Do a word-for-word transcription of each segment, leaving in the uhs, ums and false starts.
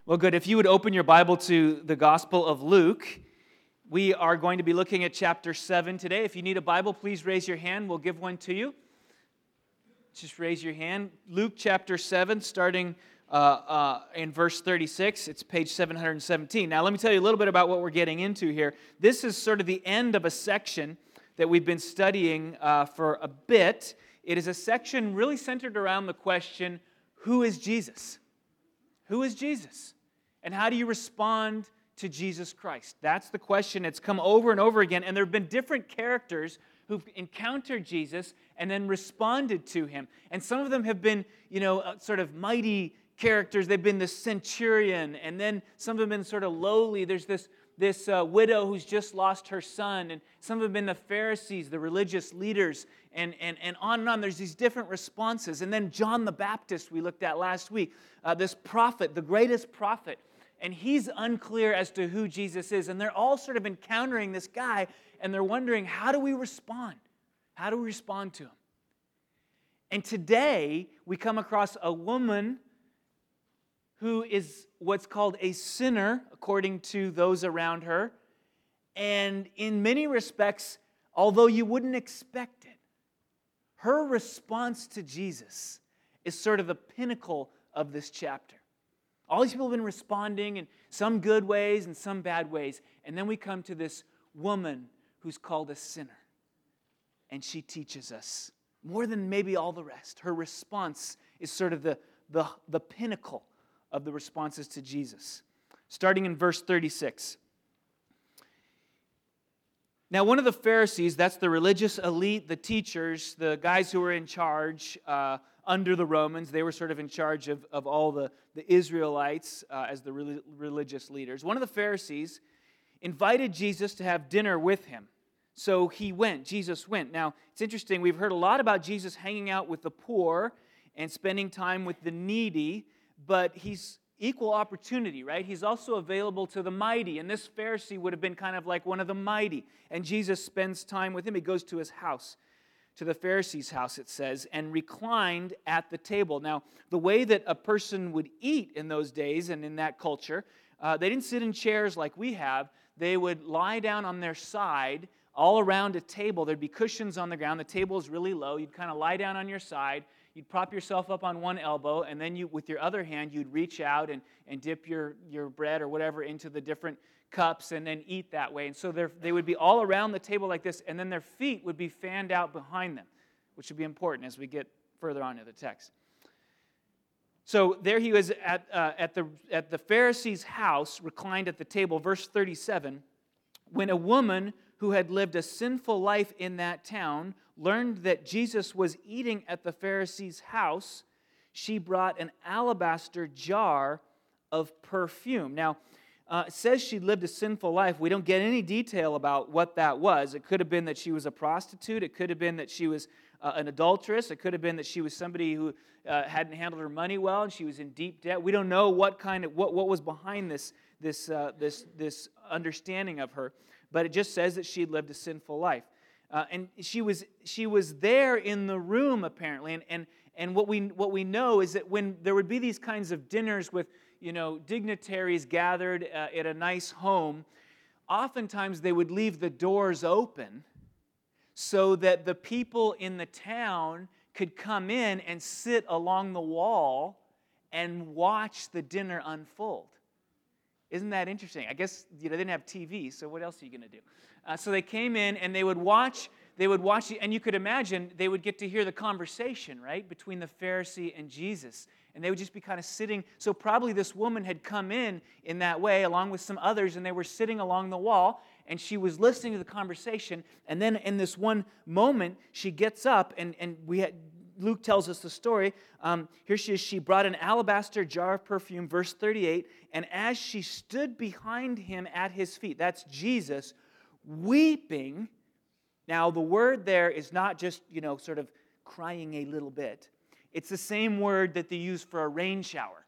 Well, good. If you would open your Bible to the Gospel of Luke, we are going to be looking at chapter seven today. If you need a Bible, please raise your hand. We'll give one to you. Just raise your hand. Luke chapter seven, starting uh, uh, in verse thirty-six. It's page seven hundred seventeen. Now, let me tell you a little bit about what we're getting into here. This is sort of the end of a section that we've been studying uh, for a bit. It is a section really centered around the question, who is Jesus? Who is Jesus? And how do you respond to Jesus Christ? That's the question. It's come over and over again. And there have been different characters who've encountered Jesus and then responded to him. And some of them have been, you know, uh, sort of mighty characters. They've been the centurion. And then some of them have been sort of lowly. There's this, this uh, widow who's just lost her son. And some have been the Pharisees, the religious leaders, and, and, and on and on. There's these different responses. And then John the Baptist we looked at last week, uh, this prophet, the greatest prophet. And he's unclear as to who Jesus is. And they're all sort of encountering this guy, and they're wondering, how do we respond? How do we respond to him? And today, we come across a woman who is what's called a sinner, according to those around her. And in many respects, although you wouldn't expect it, her response to Jesus is sort of the pinnacle of this chapter. All these people have been responding in some good ways and some bad ways. And then we come to this woman who's called a sinner. And she teaches us more than maybe all the rest. Her response is sort of the, the, the pinnacle of the responses to Jesus. Starting in verse thirty-six. Now, one of the Pharisees, that's the religious elite, the teachers, the guys who were in charge uh, under the Romans. They were sort of in charge of, of all the, the Israelites uh, as the re- religious leaders. One of the Pharisees invited Jesus to have dinner with him. So he went. Jesus went. Now, it's interesting. We've heard a lot about Jesus hanging out with the poor and spending time with the needy, but he's equal opportunity, right? He's also available to the mighty, and this Pharisee would have been kind of like one of the mighty, and Jesus spends time with him. He goes to his house, to the Pharisee's house, it says, and reclined at the table. Now, the way that a person would eat in those days and in that culture, uh, they didn't sit in chairs like we have. They would lie down on their side all around a table. There'd be cushions on the ground. The table is really low. You'd kind of lie down on your side. You'd prop yourself up on one elbow, and then you, with your other hand, you'd reach out and, and dip your, your bread or whatever into the different cups and then eat that way. And so they would be all around the table like this, and then their feet would be fanned out behind them, which would be important as we get further on in the text. So there he was at, uh, at, the, at the Pharisee's house, reclined at the table. Verse thirty-seven, when a woman who had lived a sinful life in that town learned that Jesus was eating at the Pharisee's house, she brought an alabaster jar of perfume. Now, uh, it says she lived a sinful life. We don't get any detail about what that was. It could have been that she was a prostitute. It could have been that she was uh, an adulteress. It could have been that she was somebody who uh, hadn't handled her money well and she was in deep debt. We don't know what kind of what, what was behind this this uh, this this understanding of her, but it just says that she had lived a sinful life. Uh, and she was she was there in the room apparently, and and and what we what we know is that when there would be these kinds of dinners with you know dignitaries gathered uh, at a nice home, oftentimes they would leave the doors open so that the people in the town could come in and sit along the wall and watch the dinner unfold. Isn't that interesting? I guess you know they didn't have T V, so what else are you going to do? Uh, so they came in and they would watch. They would watch, and you could imagine they would get to hear the conversation, right, between the Pharisee and Jesus, and they would just be kind of sitting. So probably this woman had come in in that way, along with some others, and they were sitting along the wall, and she was listening to the conversation. And then in this one moment, she gets up, and and we had. Luke tells us the story. Um, here she is. She brought an alabaster jar of perfume, verse thirty-eight, and as she stood behind him at his feet, that's Jesus, weeping. Now, the word there is not just, you know, sort of crying a little bit. It's the same word that they use for a rain shower.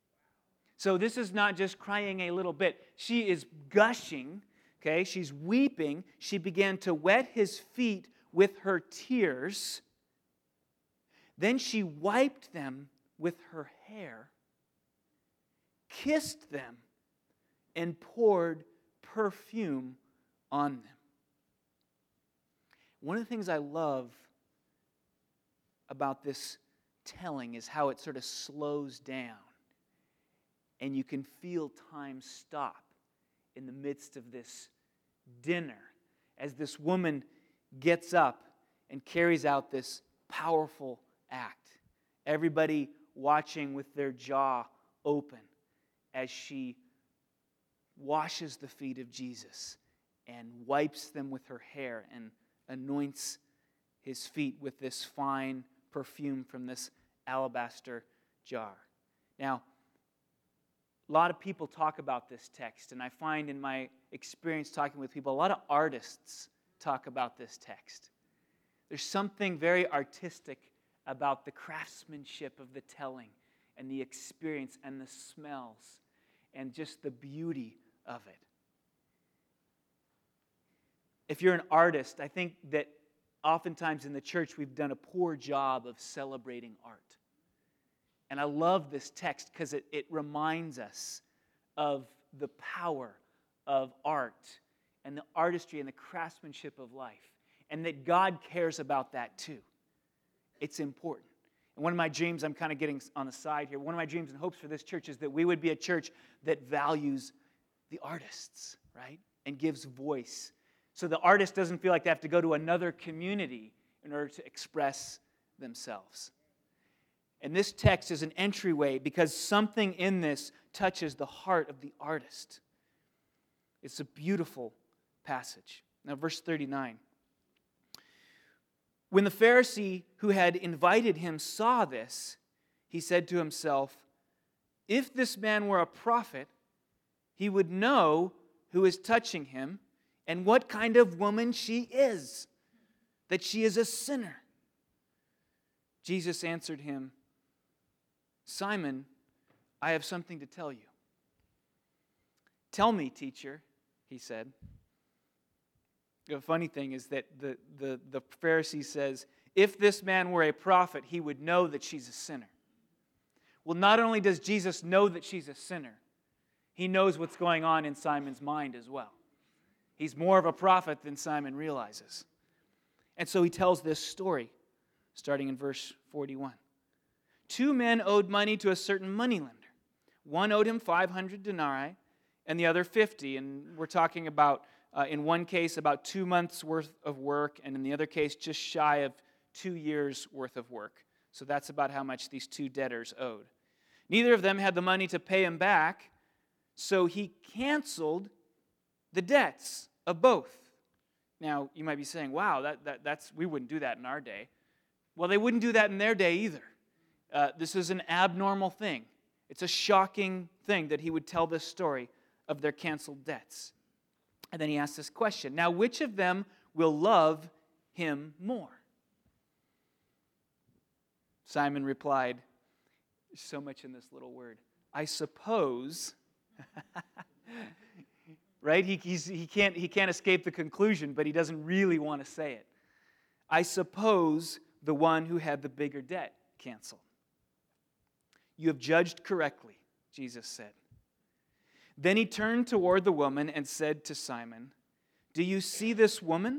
So this is not just crying a little bit. She is gushing, okay? She's weeping. She began to wet his feet with her tears. Then she wiped them with her hair, kissed them, and poured perfume on them. One of the things I love about this telling is how it sort of slows down, and you can feel time stop in the midst of this dinner as this woman gets up and carries out this powerful act. Everybody watching with their jaw open as she washes the feet of Jesus and wipes them with her hair and anoints his feet with this fine perfume from this alabaster jar. Now, a lot of people talk about this text, and I find in my experience talking with people, a lot of artists talk about this text. There's something very artistic about the craftsmanship of the telling and the experience and the smells and just the beauty of it. If you're an artist, I think that oftentimes in the church we've done a poor job of celebrating art. And I love this text because it, it reminds us of the power of art and the artistry and the craftsmanship of life, and that God cares about that too. It's important. And one of my dreams, I'm kind of getting on the side here, one of my dreams and hopes for this church is that we would be a church that values the artists, right? And gives voice. So the artist doesn't feel like they have to go to another community in order to express themselves. And this text is an entryway because something in this touches the heart of the artist. It's a beautiful passage. Now, verse thirty-nine. When the Pharisee who had invited him saw this, he said to himself, "If this man were a prophet, he would know who is touching him and what kind of woman she is, that she is a sinner." Jesus answered him, "Simon, I have something to tell you." "Tell me, teacher," he said. The funny thing is that the, the, the Pharisee says, if this man were a prophet, he would know that she's a sinner. Well, not only does Jesus know that she's a sinner, he knows what's going on in Simon's mind as well. He's more of a prophet than Simon realizes. And so he tells this story, starting in verse forty-one. Two men owed money to a certain moneylender. One owed him five hundred denarii, and the other fifty. And we're talking about, uh, in one case, about two months' worth of work, and in the other case, just shy of two years' worth of work. So that's about how much these two debtors owed. Neither of them had the money to pay him back, so he canceled the debts of both. Now, you might be saying, wow, that, that, that's we wouldn't do that in our day. Well, they wouldn't do that in their day either. Uh, this is an abnormal thing. It's a shocking thing that he would tell this story of their canceled debts. And then he asks this question, now which of them will love him more? Simon replied, there's so much in this little word, I suppose, right? He, he's, he, can't, he can't escape the conclusion, but he doesn't really want to say it. I suppose the one who had the bigger debt canceled. You have judged correctly, Jesus said. Then he turned toward the woman and said to Simon, do you see this woman?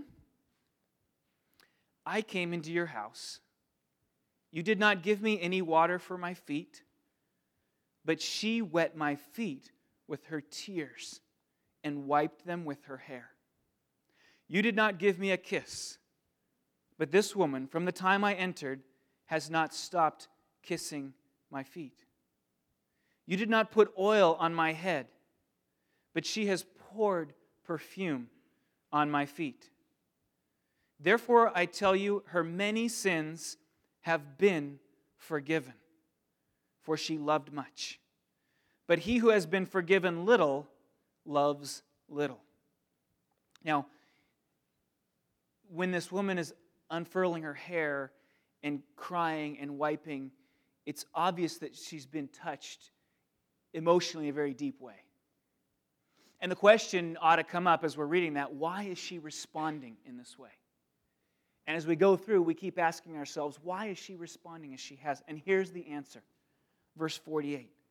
I came into your house. You did not give me any water for my feet, but she wet my feet with her tears and wiped them with her hair. You did not give me a kiss, but this woman, from the time I entered, has not stopped kissing my feet. You did not put oil on my head, but she has poured perfume on my feet. Therefore, I tell you, her many sins have been forgiven, for she loved much. But he who has been forgiven little loves little. Now, when this woman is unfurling her hair and crying and wiping, it's obvious that she's been touched emotionally in a very deep way. And the question ought to come up as we're reading that, why is she responding in this way? And as we go through, we keep asking ourselves, why is she responding as she has? And here's the answer. Verse forty-eight.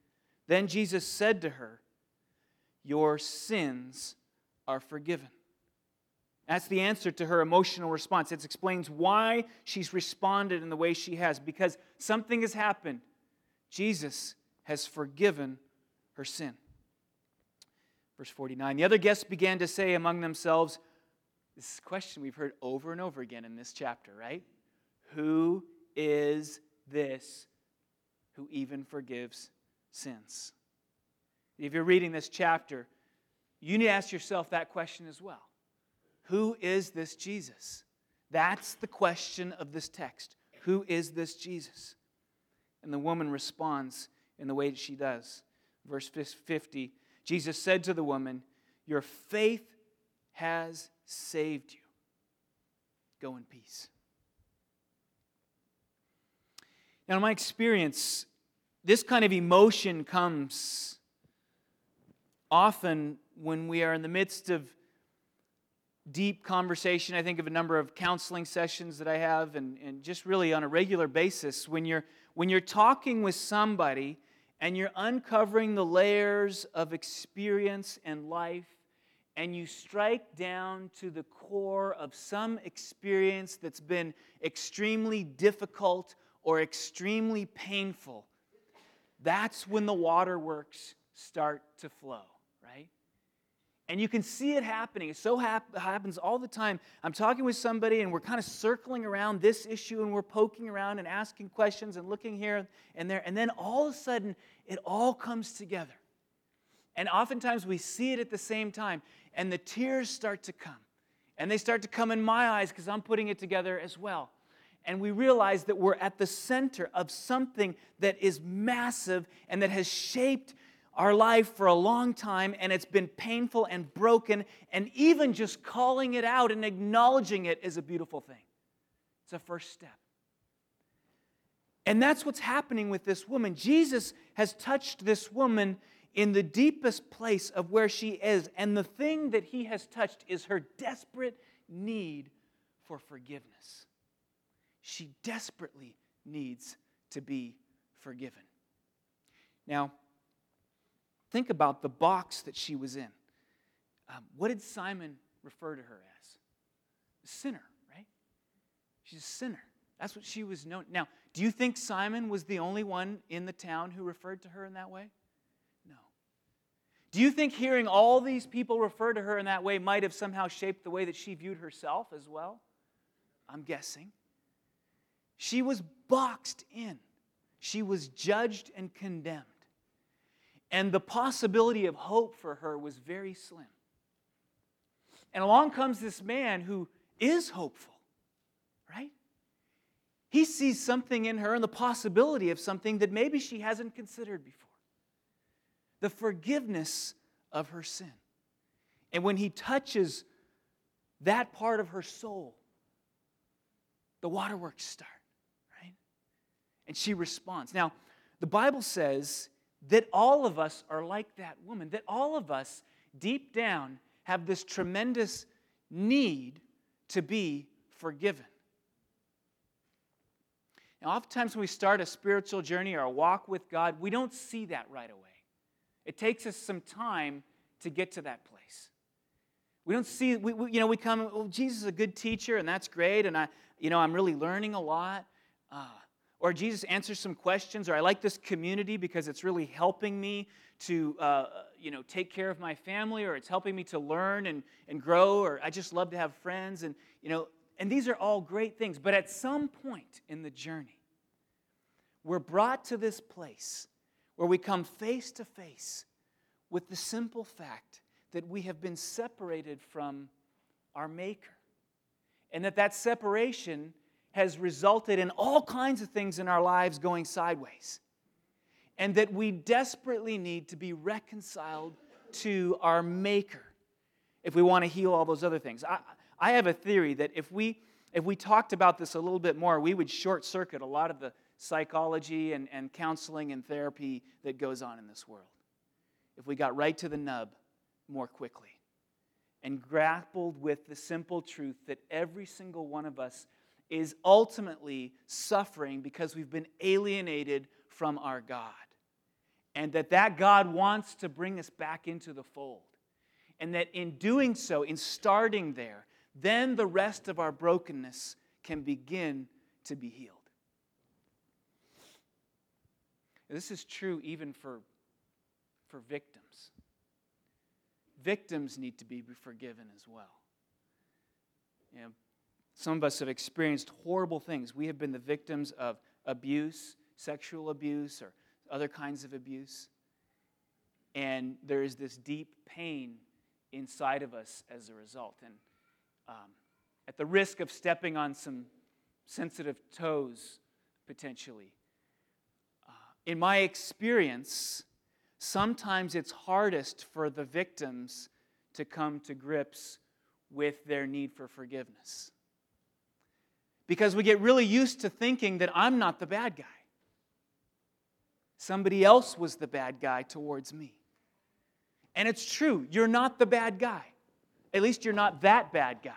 Then Jesus said to her, "Your sins are forgiven." That's the answer to her emotional response. It explains why she's responded in the way she has, because something has happened. Jesus has forgiven her sin. Verse forty-nine, the other guests began to say among themselves, this is a question we've heard over and over again in this chapter, right? Who is this who even forgives sins? If you're reading this chapter, you need to ask yourself that question as well. Who is this Jesus? That's the question of this text. Who is this Jesus? And the woman responds in the way that she does. Verse fifty, Jesus said to the woman, "Your faith has saved you. Go in peace." Now, in my experience, this kind of emotion comes often when we are in the midst of deep conversation. I think of a number of counseling sessions that I have, and, and just really on a regular basis, when you're, when you're talking with somebody and you're uncovering the layers of experience and life, and you strike down to the core of some experience that's been extremely difficult or extremely painful, that's when the waterworks start to flow, right? And you can see it happening. It so hap- happens all the time. I'm talking with somebody and we're kind of circling around this issue and we're poking around and asking questions and looking here and there. And then all of a sudden, it all comes together. And oftentimes we see it at the same time. And the tears start to come. And they start to come in my eyes because I'm putting it together as well. And we realize that we're at the center of something that is massive and that has shaped our life for a long time, and it's been painful and broken, and even just calling it out and acknowledging it is a beautiful thing. It's a first step. And that's what's happening with this woman. Jesus has touched this woman in the deepest place of where she is, and the thing that he has touched is her desperate need for forgiveness. She desperately needs to be forgiven. Now, think about the box that she was in. Um, what did Simon refer to her as? A sinner, right? She's a sinner. That's what she was known. Now, do you think Simon was the only one in the town who referred to her in that way? No. Do you think hearing all these people refer to her in that way might have somehow shaped the way that she viewed herself as well? I'm guessing. She was boxed in. She was judged and condemned. And the possibility of hope for her was very slim. And along comes this man who is hopeful, right? He sees something in her and the possibility of something that maybe she hasn't considered before. The forgiveness of her sin. And when he touches that part of her soul, the waterworks start, right? And she responds. Now, the Bible says that all of us are like that woman, that all of us, deep down, have this tremendous need to be forgiven. Now, oftentimes when we start a spiritual journey or a walk with God, we don't see that right away. It takes us some time to get to that place. We don't see, we, we, you know, we come, well, Jesus is a good teacher, and that's great, and I, you know, I'm really learning a lot. Uh, Or Jesus answers some questions, or I like this community because it's really helping me to, uh, you know, take care of my family, or it's helping me to learn and, and grow, or I just love to have friends, and, you know, and these are all great things. But at some point in the journey, we're brought to this place where we come face to face with the simple fact that we have been separated from our Maker, and that that separation has resulted in all kinds of things in our lives going sideways. And that we desperately need to be reconciled to our Maker if we want to heal all those other things. I, I have a theory that if we if we talked about this a little bit more, we would short-circuit a lot of the psychology and, and counseling and therapy that goes on in this world. If we got right to the nub more quickly and grappled with the simple truth that every single one of us is ultimately suffering because we've been alienated from our God. And that that God wants to bring us back into the fold. And that in doing so, in starting there, then the rest of our brokenness can begin to be healed. This is true even for, for victims. Victims need to be forgiven as well. You know, some of us have experienced horrible things. We have been the victims of abuse, sexual abuse, or other kinds of abuse. And there is this deep pain inside of us as a result. And um, at the risk of stepping on some sensitive toes, potentially, uh, in my experience, sometimes it's hardest for the victims to come to grips with their need for forgiveness. Because we get really used to thinking that I'm not the bad guy. Somebody else was the bad guy towards me. And it's true, you're not the bad guy. At least you're not that bad guy.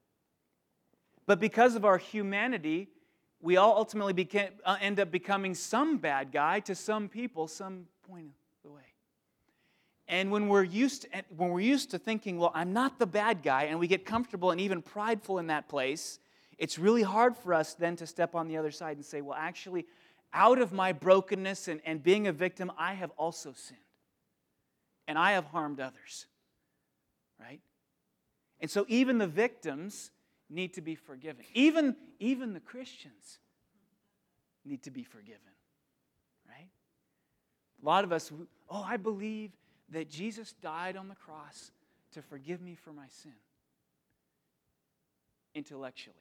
But because of our humanity, we all ultimately became, uh, end up becoming some bad guy to some people some point of the way. And when we're used to, when we're used to thinking, well, I'm not the bad guy, and we get comfortable and even prideful in that place, it's really hard for us then to step on the other side and say, well, actually, out of my brokenness and, and being a victim, I have also sinned. And I have harmed others. Right? And so even the victims need to be forgiven. Even, even the Christians need to be forgiven. Right? A lot of us, oh, I believe that Jesus died on the cross to forgive me for my sin. Intellectually.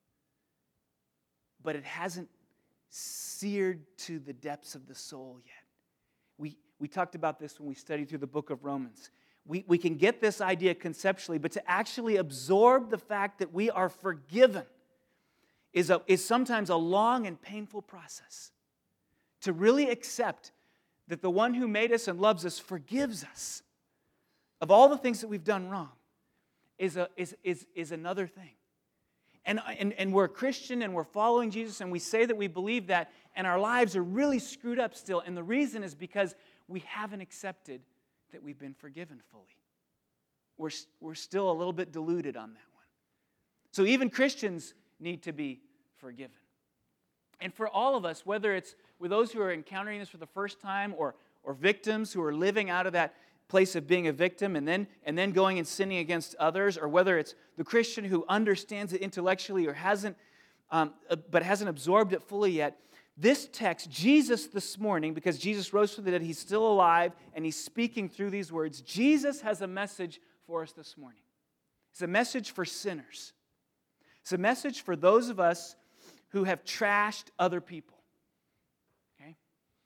But it hasn't seared to the depths of the soul yet. We, we talked about this when we studied through the book of Romans. We, we can get this idea conceptually, but to actually absorb the fact that we are forgiven is, a, is sometimes a long and painful process. To really accept that the one who made us and loves us forgives us of all the things that we've done wrong is, a, is, is, is another thing. And, and, and we're a Christian and we're following Jesus and we say that we believe that, and our lives are really screwed up still. And the reason is because we haven't accepted that we've been forgiven fully. We're, we're still a little bit deluded on that one. So even Christians need to be forgiven. And for all of us, whether it's with those who are encountering this for the first time or, or victims who are living out of that place of being a victim and then, and then going and sinning against others, or whether it's the Christian who understands it intellectually or hasn't, um, but hasn't absorbed it fully yet, this text, Jesus this morning, because Jesus rose from the dead, He's still alive, and He's speaking through these words, Jesus has a message for us this morning. It's a message for sinners. It's a message for those of us who have trashed other people. Okay?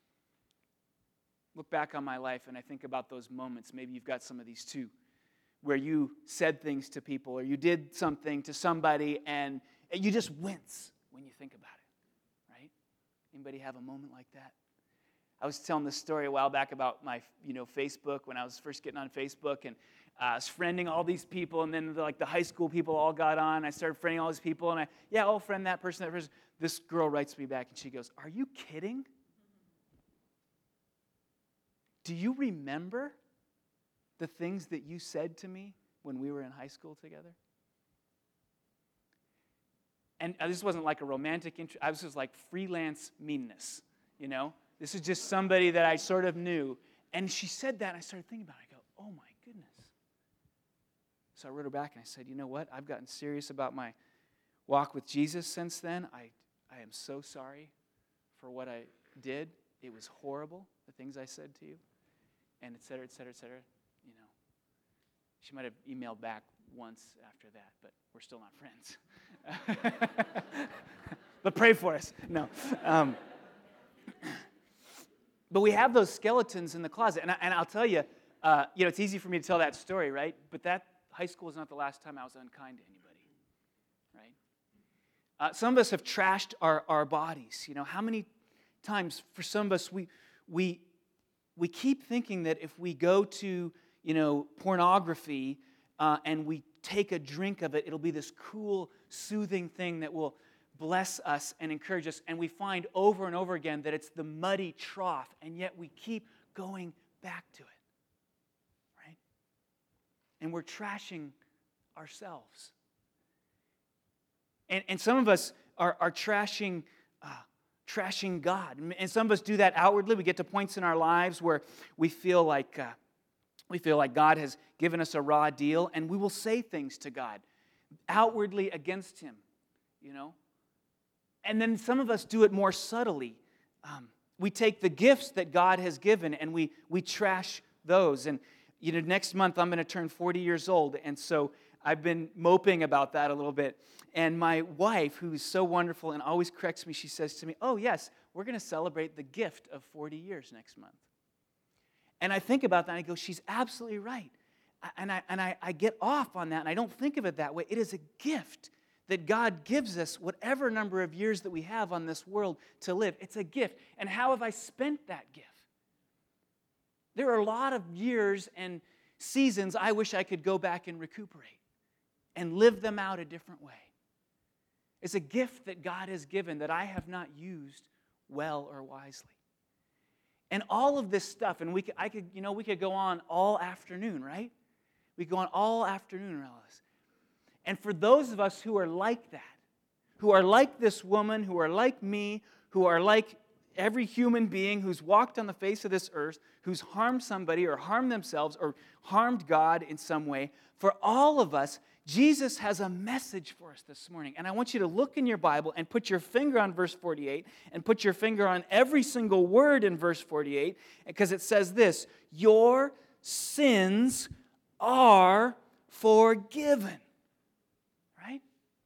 Look back on my life and I think about those moments. Maybe you've got some of these too, where you said things to people or you did something to somebody and you just wince when you think about it. Right? Anybody have a moment like that? I was telling this story a while back about my, you know, Facebook when I was first getting on Facebook, and uh, I was friending all these people, and then the, like the high school people all got on. I started friending all these people, and I, yeah, I'll friend that person, that person. This girl writes me back, and she goes, "Are you kidding? Do you remember the things that you said to me when we were in high school together?" And this wasn't like a romantic interest. I was just like freelance meanness, you know? This is just somebody that I sort of knew. And she said that, and I started thinking about it. I go, oh my goodness. So I wrote her back, and I said, you know what? I've gotten serious about my walk with Jesus since then. I, I am so sorry for what I did. It was horrible, the things I said to you, and et cetera, et cetera, et cetera. You know, she might have emailed back once after that, but we're still not friends. But pray for us. No. Um, but we have those skeletons in the closet. And, I, and I'll tell you, uh, you know, it's easy for me to tell that story, right? But that high school is not the last time I was unkind to anybody, right? Uh, some of us have trashed our, our bodies. You know, how many times for some of us we we we keep thinking that if we go to, you know, pornography uh, and we take a drink of it, it'll be this cool, soothing thing that will bless us and encourage us. And we find over and over again that it's the muddy trough, and yet we keep going back to it, right? And we're trashing ourselves. And, and some of us are, are trashing uh, trashing God. And some of us do that outwardly. We get to points in our lives where we feel like uh, we feel like God has given us a raw deal, and we will say things to God outwardly against Him, you know. And then some of us do it more subtly. Um, we take the gifts that God has given and we we trash those. And you know, next month I'm going to turn forty years old, and so I've been moping about that a little bit. And my wife, who's so wonderful and always corrects me, she says to me, "Oh yes, we're going to celebrate the gift of forty years next month." And I think about that and I go, she's absolutely right. And I and I, I get off on that, and I don't think of it that way. It is a gift that God gives us, whatever number of years that we have on this world to live. It's a gift. And how have I spent that gift? There are a lot of years and seasons I wish I could go back and recuperate and live them out a different way. It's a gift that God has given that I have not used well or wisely. And all of this stuff, and we could, I could, you know, we could go on all afternoon, right? We could go on all afternoon around this. And for those of us who are like that, who are like this woman, who are like me, who are like every human being who's walked on the face of this earth, who's harmed somebody or harmed themselves or harmed God in some way, for all of us, Jesus has a message for us this morning. And I want you to look in your Bible and put your finger on verse forty-eight and put your finger on every single word in verse forty-eight, because it says this: your sins are forgiven. Right?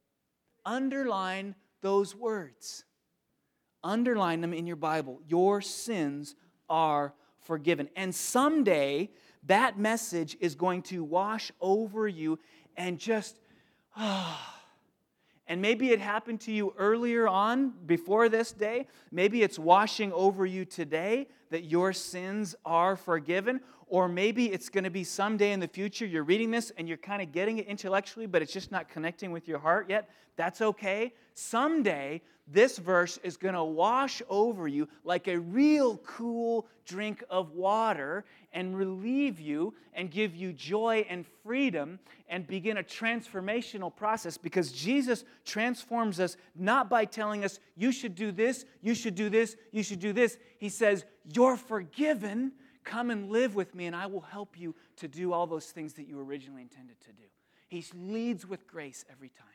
Underline those words. Underline them in your Bible. Your sins are forgiven. And someday, that message is going to wash over you and just, ah. And maybe it happened to you earlier on, before this day. Maybe it's washing over you today that your sins are forgiven. Or maybe it's going to be someday in the future, you're reading this and you're kind of getting it intellectually, but it's just not connecting with your heart yet. That's okay. Someday, this verse is going to wash over you like a real cool drink of water and relieve you and give you joy and freedom and begin a transformational process, because Jesus transforms us not by telling us, you should do this, you should do this, you should do this. He says, you're forgiven. Come and live with me, and I will help you to do all those things that you originally intended to do. He leads with grace every time.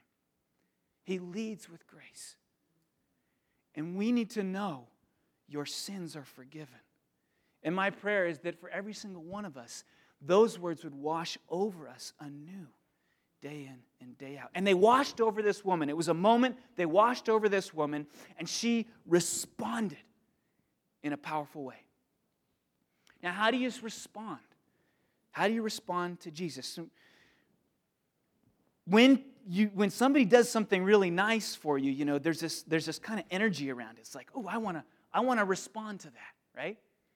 He leads with grace. And we need to know your sins are forgiven. And my prayer is that for every single one of us, those words would wash over us anew, day in and day out. And they washed over this woman. It was a moment they washed over this woman, and she responded in a powerful way. Now, how do you respond? How do you respond to Jesus? When you when somebody does something really nice for you, you know, there's this there's this kind of energy around it. It's like, oh, I want to I want to respond to that, right?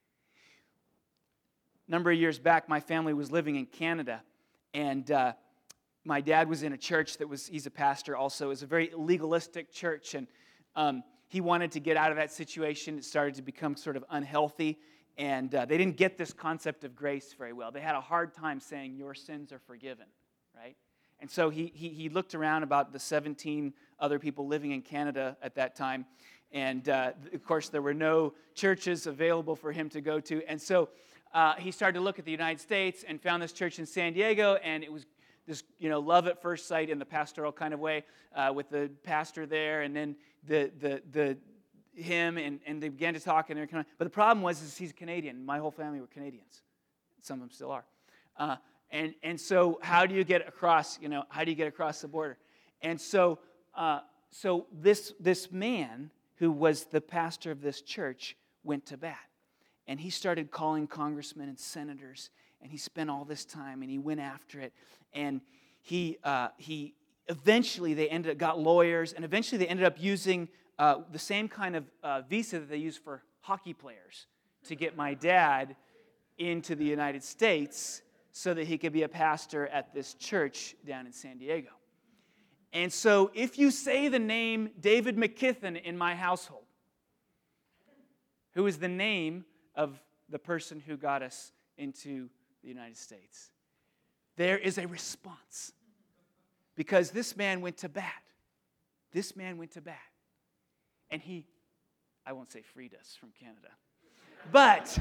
A number of years back, my family was living in Canada, and uh, my dad was in a church that was, he's a pastor also, it was a very legalistic church, and um, he wanted to get out of that situation. It started to become sort of unhealthy. And uh, they didn't get this concept of grace very well. They had a hard time saying, your sins are forgiven, right? And so he, he, he looked around about the seventeen other people living in Canada at that time. And, uh, of course, there were no churches available for him to go to. And so uh, he started to look at the United States and found this church in San Diego. And it was this, you know, love at first sight in the pastoral kind of way uh, with the pastor there. And then the the the... him and, and they began to talk, and they're kind of, but the problem was is he's Canadian. My whole family were Canadians. Some of them still are. Uh, and and so how do you get across, you know, how do you get across the border? And so uh, so this this man who was the pastor of this church went to bat. And he started calling congressmen and senators, and he spent all this time, and he went after it. And he uh, he eventually they ended up got lawyers, and eventually they ended up using Uh, the same kind of uh, visa that they use for hockey players to get my dad into the United States so that he could be a pastor at this church down in San Diego. And so if you say the name David McKithen in my household, who is the name of the person who got us into the United States. There is a response. Because this man went to bat. This man went to bat. And he, I won't say freed us from Canada. But,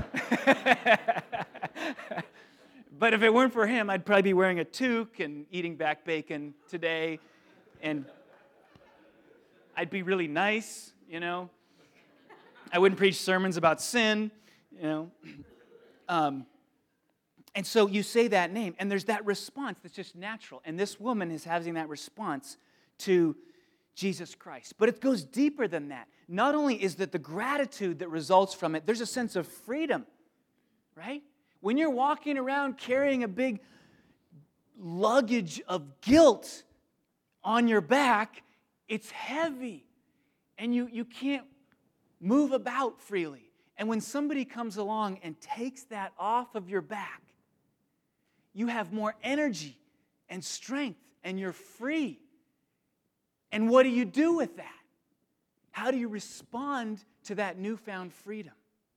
but if it weren't for him, I'd probably be wearing a toque and eating back bacon today. And I'd be really nice, you know. I wouldn't preach sermons about sin, you know. Um, and so you say that name, and there's that response that's just natural. And this woman is having that response to Jesus Christ. But it goes deeper than that. Not only is that the gratitude that results from it, there's a sense of freedom, right? When you're walking around carrying a big luggage of guilt on your back, it's heavy, and you, you can't move about freely. And when somebody comes along and takes that off of your back, you have more energy and strength, and you're free. And what do you do with that? How do you respond to that newfound freedom?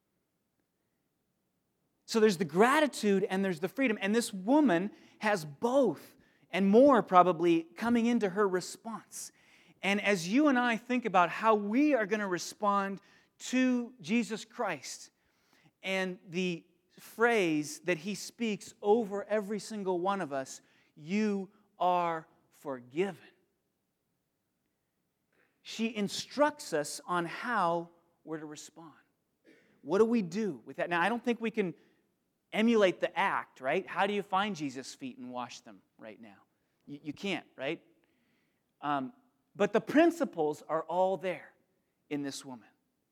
So there's the gratitude and there's the freedom. And this woman has both and more probably coming into her response. And as you and I think about how we are going to respond to Jesus Christ and the phrase that he speaks over every single one of us, you are forgiven. She instructs us on how we're to respond. What do we do with that? Now, I don't think we can emulate the act, right? How do you find Jesus' feet and wash them right now? You, you can't, right? Um, but the principles are all there in this woman.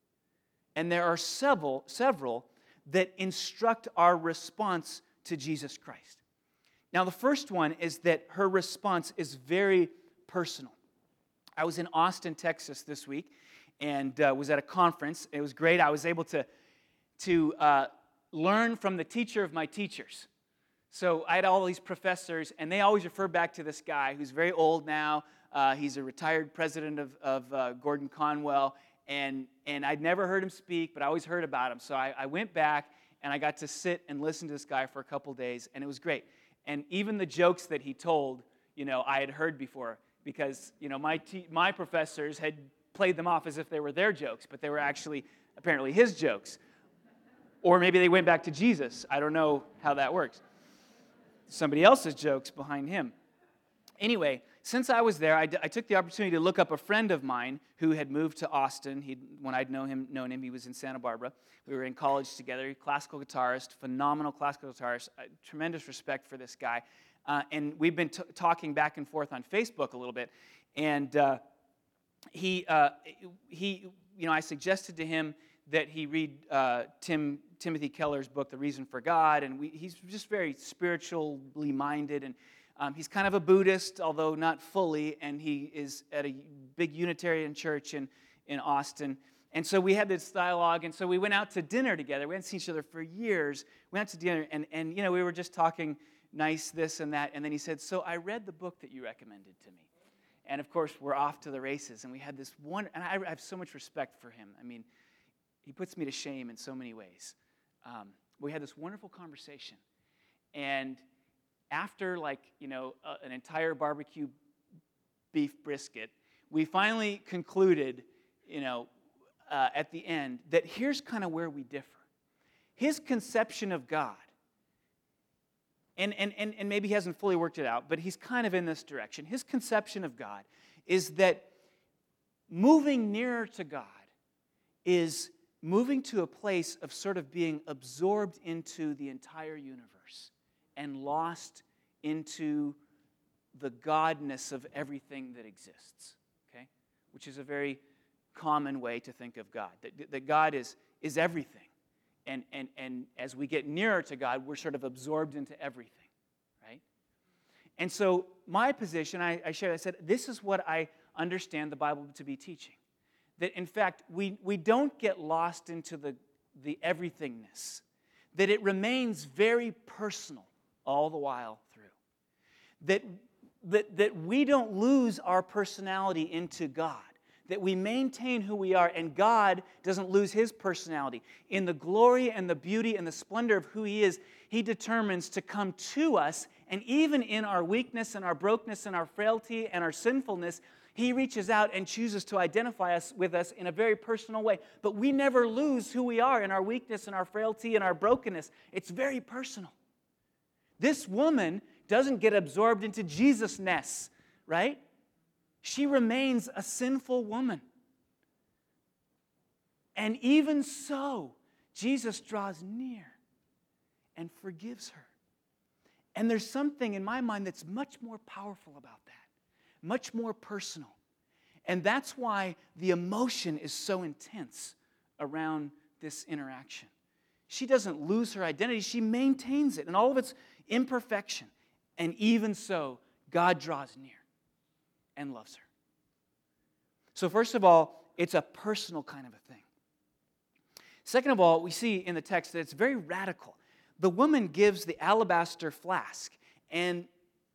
And there are several, several that instruct our response to Jesus Christ. Now, the first one is that her response is very personal. I was in Austin, Texas this week, and uh, was at a conference. It was great. I was able to, to uh, learn from the teacher of my teachers. So I had all these professors, and they always refer back to this guy who's very old now. Uh, he's a retired president of, of uh, Gordon Conwell, and, and I'd never heard him speak, but I always heard about him. So I, I went back, and I got to sit and listen to this guy for a couple days, and it was great. And even the jokes that he told, you know, I had heard before. Because, you know, my te- my professors had played them off as if they were their jokes, but they were actually apparently his jokes. Or maybe they went back to Jesus. I don't know how that works. Somebody else's jokes behind him. Anyway, since I was there, I, d- I took the opportunity to look up a friend of mine who had moved to Austin. He, when I'd known him, known him, he was in Santa Barbara. We were in college together. Classical guitarist, phenomenal classical guitarist. Uh, tremendous respect for this guy. Uh, and we've been t- talking back and forth on Facebook a little bit. And uh, he, uh, he, you know, I suggested to him that he read uh, Tim Timothy Keller's book, The Reason for God. And we, he's just very spiritually minded. And um, he's kind of a Buddhist, although not fully. And he is at a big Unitarian church in, in Austin. And so we had this dialogue. And so we went out to dinner together. We hadn't seen each other for years. We went out to dinner. And, and you know, we were just talking nice this and that, and then he said, so I read the book that you recommended to me. And of course, we're off to the races, and we had this one, and I have so much respect for him. I mean, he puts me to shame in so many ways. Um, we had this wonderful conversation, and after, like, you know, uh, an entire barbecue beef brisket, we finally concluded, you know, uh, at the end, that here's kind of where we differ. His conception of God, And, and, and, and maybe he hasn't fully worked it out, but he's kind of in this direction. His conception of God is that moving nearer to God is moving to a place of sort of being absorbed into the entire universe and lost into the godness of everything that exists, okay? Which is a very common way to think of God, that, that God is, is everything. And, and, and as we get nearer to God, we're sort of absorbed into everything, right? And so my position, I, I shared, I said, this is what I understand the Bible to be teaching. That in fact, we, we don't get lost into the, the everythingness. That it remains very personal all the while through. That, that, that we don't lose our personality into God. that we maintain who we are, and God doesn't lose his personality. In the glory and the beauty and the splendor of who he is, he determines to come to us, and even in our weakness and our brokenness and our frailty and our sinfulness, he reaches out and chooses to identify us with us in a very personal way. But we never lose who we are in our weakness and our frailty and our brokenness. It's very personal. This woman doesn't get absorbed into Jesus-ness, right? She remains a sinful woman. And even so, Jesus draws near and forgives her. And there's something in my mind that's much more powerful about that, much more personal. And that's why the emotion is so intense around this interaction. She doesn't lose her identity, she maintains it in all of its imperfection. And even so, God draws near and loves her. So first of all, it's a personal kind of a thing. Second of all, we see in the text that it's very radical. The woman gives the alabaster flask. And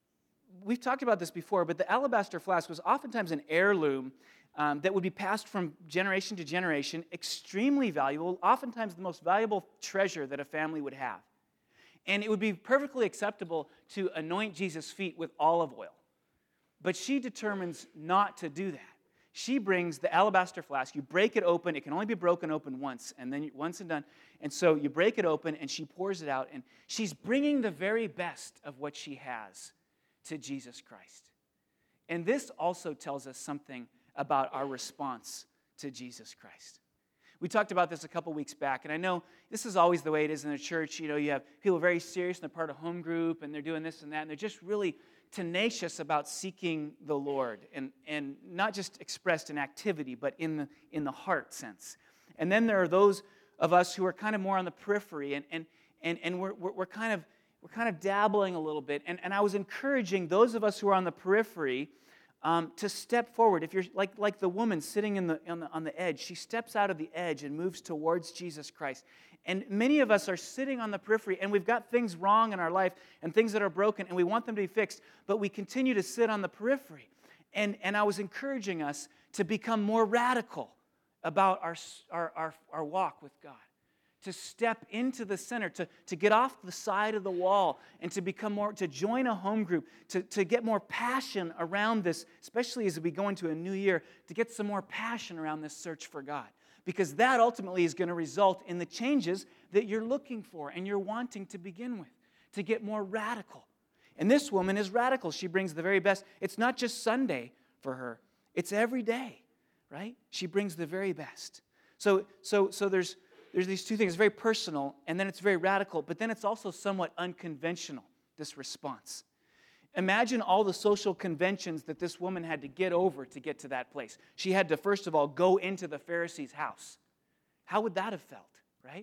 we've talked about this before, but the alabaster flask was oftentimes an heirloom um, that would be passed from generation to generation, extremely valuable, oftentimes the most valuable treasure that a family would have. And it would be perfectly acceptable to anoint Jesus' feet with olive oil. But she determines not to do that. She brings the alabaster flask. You break it open. It can only be broken open once, and then once and done. And so you break it open, and she pours it out. And she's bringing the very best of what she has to Jesus Christ. And this also tells us something about our response to Jesus Christ. We talked about this a couple weeks back, and I know this is always the way it is in the church. You know, you have people very serious, and they're part of home group, and they're doing this and that, and they're just really tenacious about seeking the Lord, and, and not just expressed in activity, but in the, in the heart sense. And then there are those of us who are kind of more on the periphery, and, and, and, and we're, we're, we're, kind of, we're kind of dabbling a little bit. And, and I was encouraging those of us who are on the periphery Um, to step forward. If you're like, like the woman sitting in the, on the, on the edge, she steps out of the edge and moves towards Jesus Christ. And many of us are sitting on the periphery, and we've got things wrong in our life and things that are broken, and we want them to be fixed, but we continue to sit on the periphery. And, and I was encouraging us to become more radical about our, our, our, our walk with God, to step into the center, to, to get off the side of the wall, and to become more, to join a home group, to, to get more passion around this, especially as we go into a new year, to get some more passion around this search for God. Because that ultimately is going to result in the changes that you're looking for and you're wanting to begin with, to get more radical. And this woman is radical. She brings the very best. It's not just Sunday for her. It's every day, right? She brings the very best. So, so, so there's... There's these two things. It's very personal, and then it's very radical, but then it's also somewhat unconventional, this response. Imagine all the social conventions that this woman had to get over to get to that place. She had to, first of all, go into the Pharisee's house. How would that have felt, right?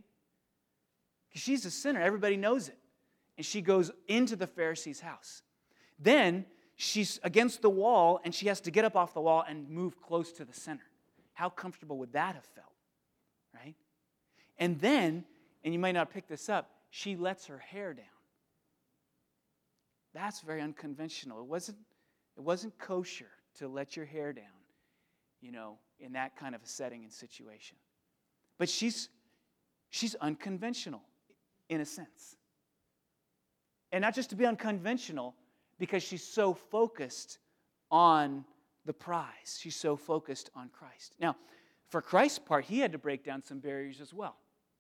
Because she's a sinner. Everybody knows it. And she goes into the Pharisee's house. Then she's against the wall, and she has to get up off the wall and move close to the center. How comfortable would that have felt, right? And then, and you might not pick this up, she lets her hair down. That's very unconventional. It wasn't, it wasn't kosher to let your hair down, you know, in that kind of a setting and situation. But she's, she's unconventional in a sense. And not just to be unconventional, because she's so focused on the prize. She's so focused on Christ. Now, for Christ's part, he had to break down some barriers as well.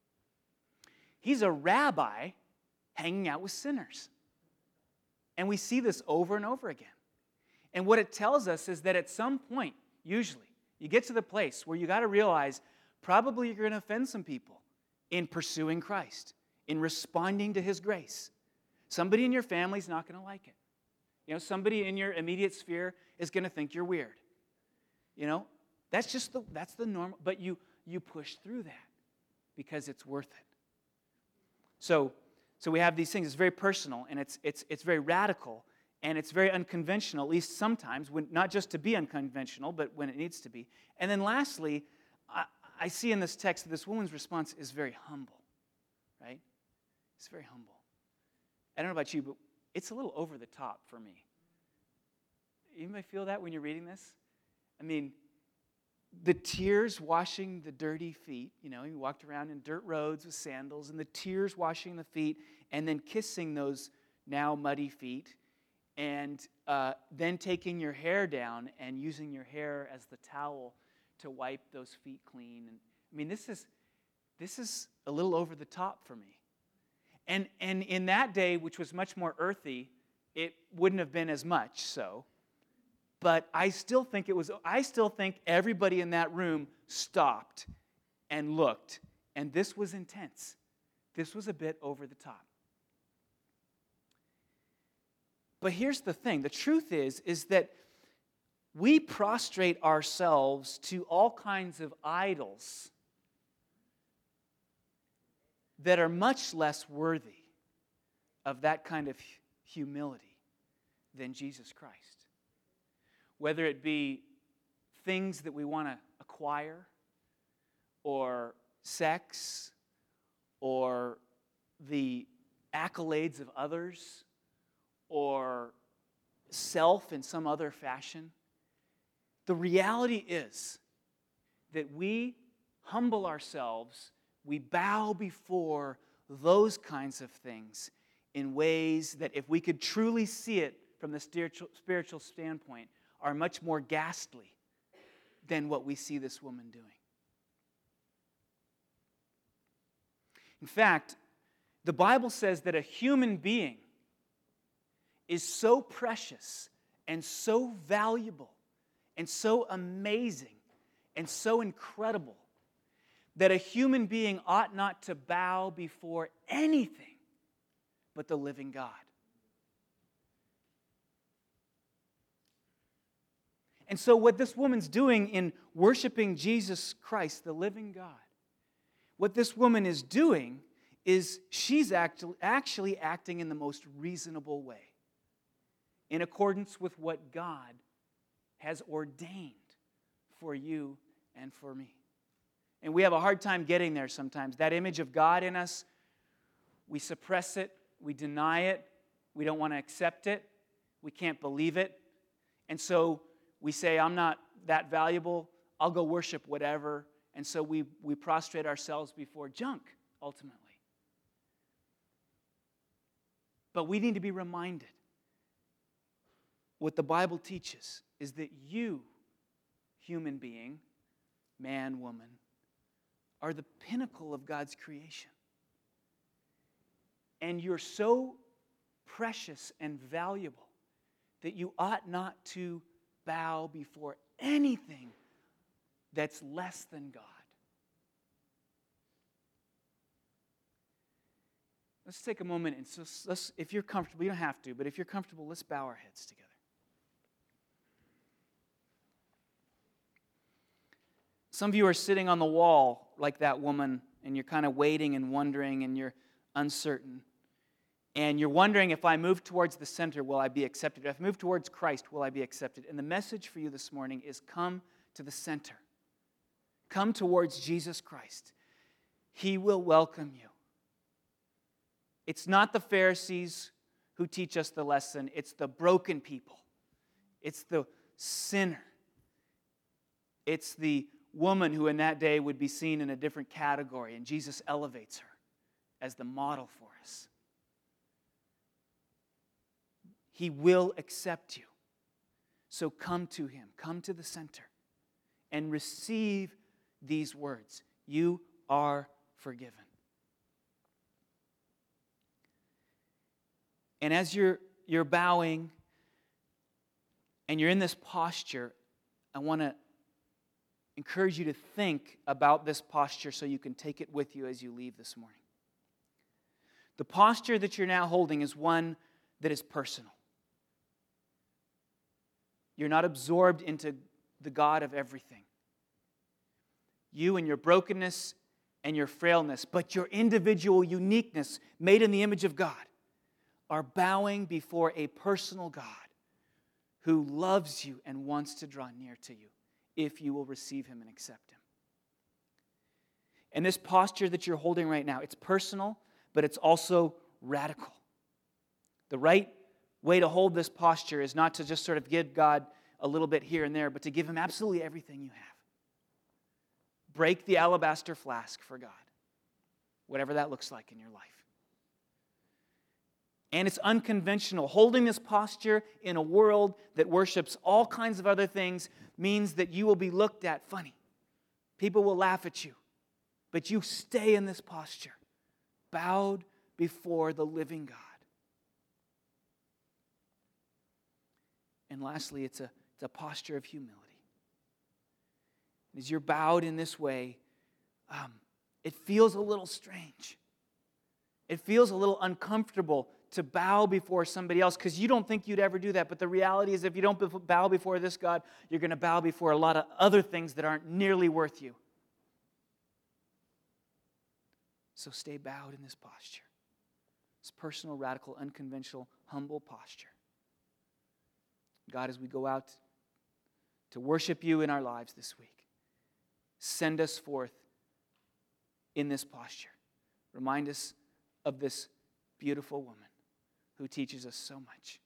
He's a rabbi hanging out with sinners. And we see this over and over again. And what it tells us is that at some point, usually, you get to the place where you got to realize probably you're going to offend some people in pursuing Christ, in responding to his grace. Somebody in your family is not going to like it. You know, somebody in your immediate sphere is going to think you're weird. You know, that's just the that's the normal, but you you push through that because it's worth it. So, so we have these things. It's very personal, and it's it's it's very radical, and it's very unconventional, at least sometimes, when not just to be unconventional, but when it needs to be. And then lastly, I, I see in this text that this woman's response is very humble, right? It's very humble. I don't know about you, but it's a little over the top for me. You may feel that when you're reading this? I mean, the tears washing the dirty feet. You know, he walked around in dirt roads with sandals, and the tears washing the feet, and then kissing those now muddy feet, and uh, then taking your hair down and using your hair as the towel to wipe those feet clean. And I mean, this is this is a little over the top for me. And and in that day, which was much more earthy, it wouldn't have been as much so. But I still think it was, I still think everybody in that room stopped and looked. And this was intense. This was a bit over the top. But here's the thing. The truth is, is that we prostrate ourselves to all kinds of idols that are much less worthy of that kind of humility than Jesus Christ. Whether it be things that we want to acquire, or sex, or the accolades of others, or self in some other fashion. The reality is that we humble ourselves, we bow before those kinds of things in ways that, if we could truly see it from the spiritual, spiritual standpoint, are much more ghastly than what we see this woman doing. In fact, the Bible says that a human being is so precious and so valuable and so amazing and so incredible that a human being ought not to bow before anything but the living God. And so what this woman's doing in worshiping Jesus Christ, the living God, what this woman is doing is she's actually acting in the most reasonable way, in accordance with what God has ordained for you and for me. And we have a hard time getting there sometimes. That image of God in us, we suppress it, we deny it, we don't want to accept it, we can't believe it. And so we say, I'm not that valuable, I'll go worship whatever. And so we, we prostrate ourselves before junk, ultimately. But we need to be reminded what the Bible teaches is that you, human being, man, woman, are the pinnacle of God's creation. And you're so precious and valuable that you ought not to bow before anything that's less than God. Let's take a moment and so let's, if you're comfortable, you don't have to, but if you're comfortable, let's bow our heads together. Some of you are sitting on the wall like that woman, and you're kind of waiting and wondering, and you're uncertain. And you're wondering, if I move towards the center, will I be accepted? If I move towards Christ, will I be accepted? And the message for you this morning is come to the center. Come towards Jesus Christ. He will welcome you. It's not the Pharisees who teach us the lesson. It's the broken people. It's the sinner. It's the woman who in that day would be seen in a different category, and Jesus elevates her as the model for us. He will accept you. So come to Him. Come to the center and receive these words. You are forgiven. And as you're, you're bowing and you're in this posture, I want to encourage you to think about this posture so you can take it with you as you leave this morning. The posture that you're now holding is one that is personal. You're not absorbed into the God of everything. You and your brokenness and your frailness, but your individual uniqueness, made in the image of God, are bowing before a personal God who loves you and wants to draw near to you if you will receive Him and accept Him. And this posture that you're holding right now, it's personal, but it's also radical. The right way to hold this posture is not to just sort of give God a little bit here and there, but to give Him absolutely everything you have. break the alabaster flask for God, whatever that looks like in your life. And it's unconventional. Holding this posture in a world that worships all kinds of other things means that you will be looked at funny. People will laugh at you. But you stay in this posture, bowed before the living God. And lastly, it's a, it's a posture of humility. As you're bowed in this way, um, it feels a little strange. It feels a little uncomfortable to bow before somebody else because you don't think you'd ever do that. But the reality is if you don't bow before this God, you're going to bow before a lot of other things that aren't nearly worth you. So stay bowed in this posture. This personal, radical, unconventional, humble posture. God, as we go out to worship you in our lives this week, send us forth in this posture. Remind us of this beautiful woman who teaches us so much.